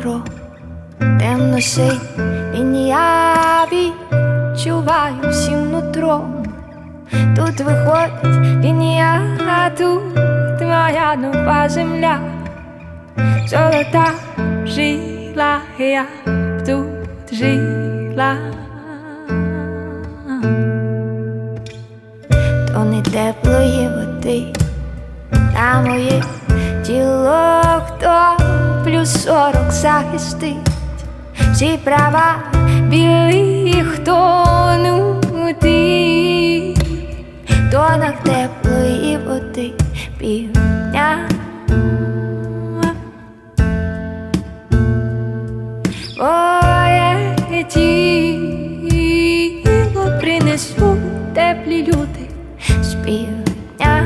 метро, темно синь лінія, відчуваю всім нутром. Тут виходить лінія, а тут моя нова земля. Золота жила, я б тут жила. То не теплої води на моє тіло, хто плюс 40 захистить всі права білі, хто нути, тонах теплої води півдня. Моє тіло принесуть теплі люди з півдня.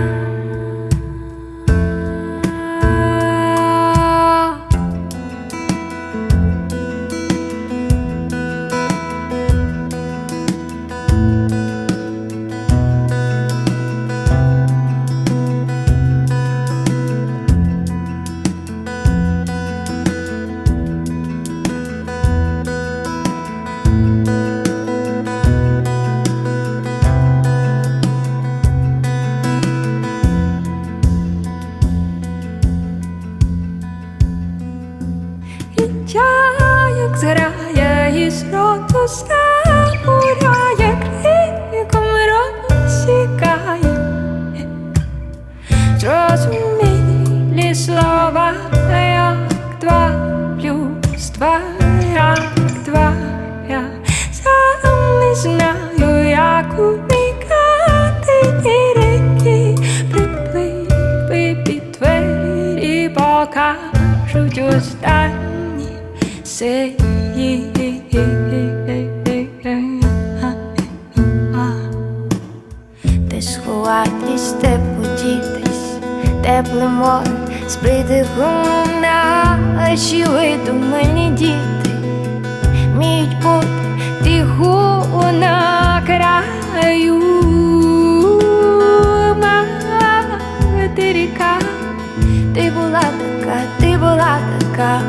Як зграє із роту забуряє, криком розсікає зрозумілі слова, як 2 плюс 2, як 2. Я сам не знаю, як уникати і ріки, припливи під двері, покажуть останні сеї. Де сховатись, де подітись, тепле море з притихом, наші видумані діти вміють бути тихо на краю. Материка, ти була така, ти була така.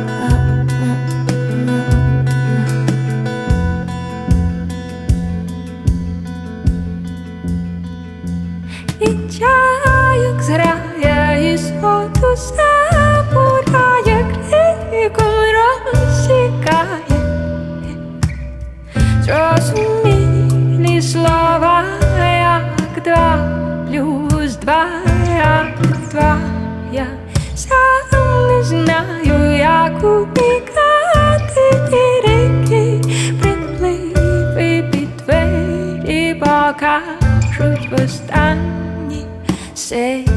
І чайок зграє із воду забурає, криком розсікає зрозумілі слова, як 2 плюс 2, як 2. Я сам не знаю, як уникати і ріки, припливи під двері, покажуть востаннє сеї.